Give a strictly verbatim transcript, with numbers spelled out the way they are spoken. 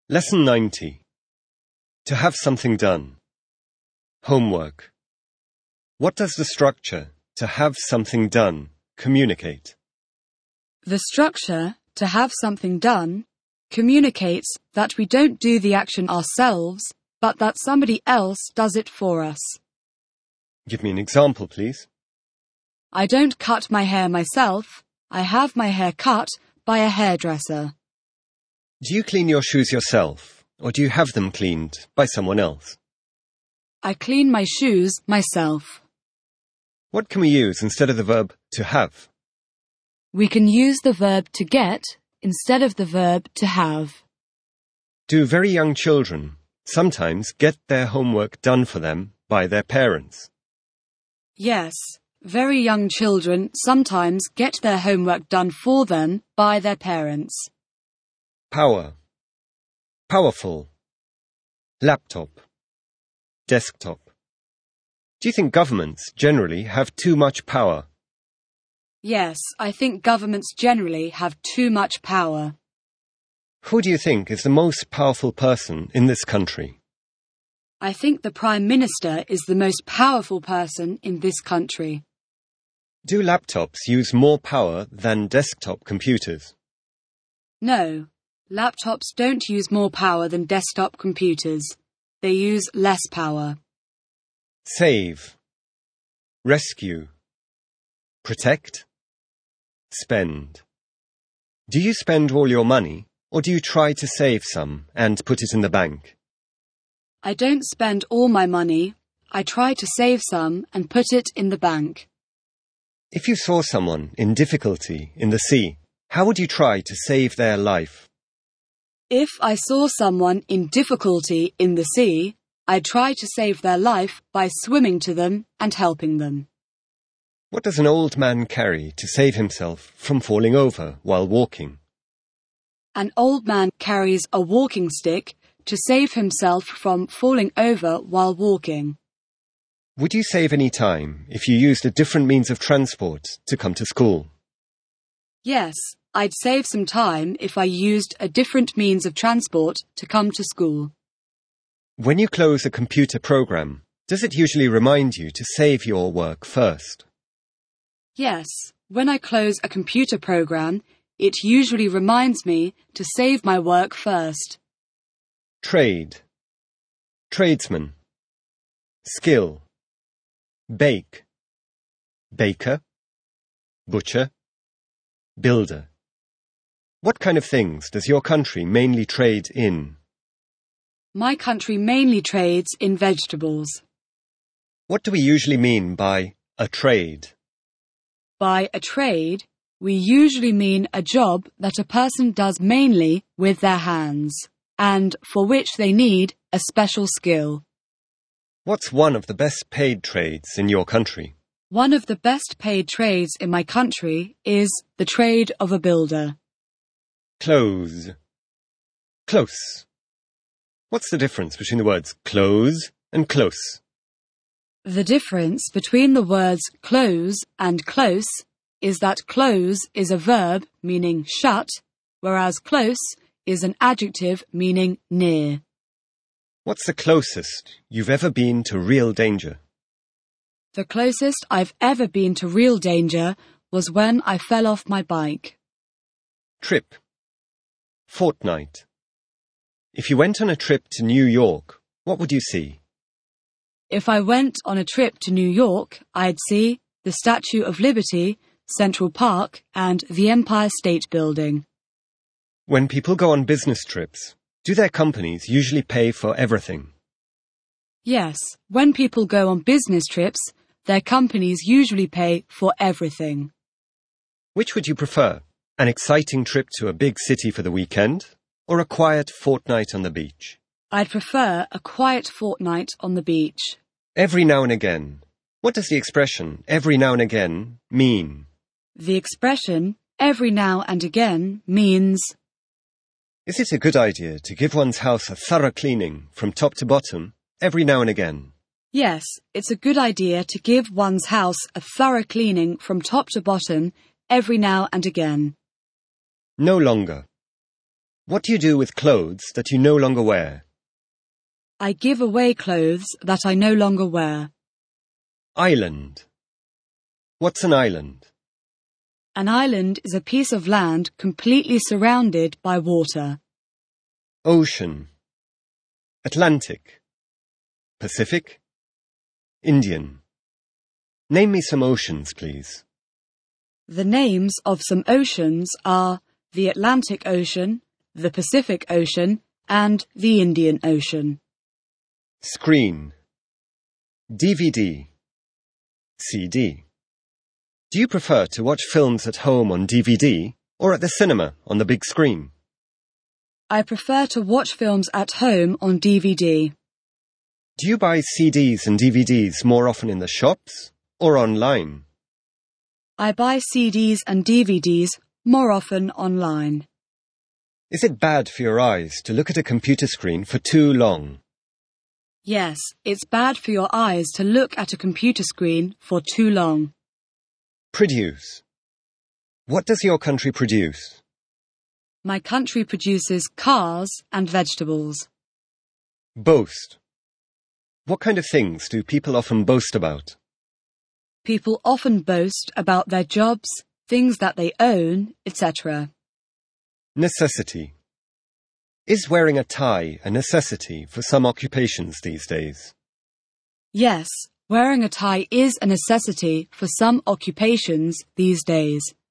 Lesson ninety. To have something done. Homework. What does the structure, to have something done, communicate? The structure, to have something done, communicates that we don't do the action ourselves, but that somebody else does it for us. Give me an example, please. I don't cut my hair myself. I have my hair cut by a hairdresser. Do you clean your shoes yourself, or do you have them cleaned by someone else? I clean my shoes myself. What can we use instead of the verb to have? We can use the verb to get instead of the verb to have. Do very young children sometimes get their homework done for them by their parents? Yes, very young children sometimes get their homework done for them by their parents. Power. Powerful. Laptop. Desktop. Do you think governments generally have too much power? Yes, I think governments generally have too much power. Who do you think is the most powerful person in this country? I think the Prime Minister is the most powerful person in this country. Do laptops use more power than desktop computers? No, laptops don't use more power than desktop computers. They use less power. Save. Rescue. Protect. Spend. Do you spend all your money, or do you try to save some and put it in the bank? I don't spend all my money. I try to save some and put it in the bank. If you saw someone in difficulty in the sea, how would you try to save their life? If I saw someone in difficulty in the sea, I'd try to save their life by swimming to them and helping them. What does an old man carry to save himself from falling over while walking? An old man carries a walking stick to save himself from falling over while walking. Would you save any time if you used a different means of transport to come to school? Yes, I'd save some time if I used a different means of transport to come to school. When you close a computer program, does it usually remind you to save your work first? Yes, when I close a computer program, it usually reminds me to save my work first. Trade. Tradesman. Skill. Bake. Baker. Butcher. Builder. What kind of things does your country mainly trade in? My country mainly trades in vegetables. What do we usually mean by a trade? By a trade, we usually mean a job that a person does mainly with their hands, and for which they need a special skill. What's one of the best paid trades in your country? One of the best paid trades in my country is the trade of a builder. Close. Close. What's the difference between the words close and close? The difference between the words close and close is that close is a verb meaning shut, whereas close is an adjective meaning near. What's the closest you've ever been to real danger? The closest I've ever been to real danger was when I fell off my bike. Trip. Fortnight. If you went on a trip to New York, what would you see? If I went on a trip to New York, I'd see the Statue of Liberty, Central Park, and the Empire State Building. When people go on business trips, do their companies usually pay for everything? Yes, when people go on business trips, their companies usually pay for everything. Which would you prefer? An exciting trip to a big city for the weekend, or a quiet fortnight on the beach? I'd prefer a quiet fortnight on the beach. Every now and again. What does the expression, every now and again, mean? The expression, every now and again, means... Is it a good idea to give one's house a thorough cleaning from top to bottom every now and again? Yes, it's a good idea to give one's house a thorough cleaning from top to bottom every now and again. No longer. What do you do with clothes that you no longer wear? I give away clothes that I no longer wear. Island. What's an island? An island is a piece of land completely surrounded by water. Ocean. Atlantic. Pacific. Indian. Name me some oceans, please. The names of some oceans are the Atlantic Ocean, the Pacific Ocean, and the Indian Ocean. Screen. D V D. C D. Do you prefer to watch films at home on D V D or at the cinema on the big screen? I prefer to watch films at home on D V D. Do you buy C Ds and D V Ds more often in the shops or online? I buy C Ds and D V Ds more often online. Is it bad for your eyes to look at a computer screen for too long? Yes, it's bad for your eyes to look at a computer screen for too long. Produce. What does your country produce? My country produces cars and vegetables. Boast. What kind of things do people often boast about? People often boast about their jobs, things that they own, et cetera. Necessity. Is wearing a tie a necessity for some occupations these days? Yes, wearing a tie is a necessity for some occupations these days.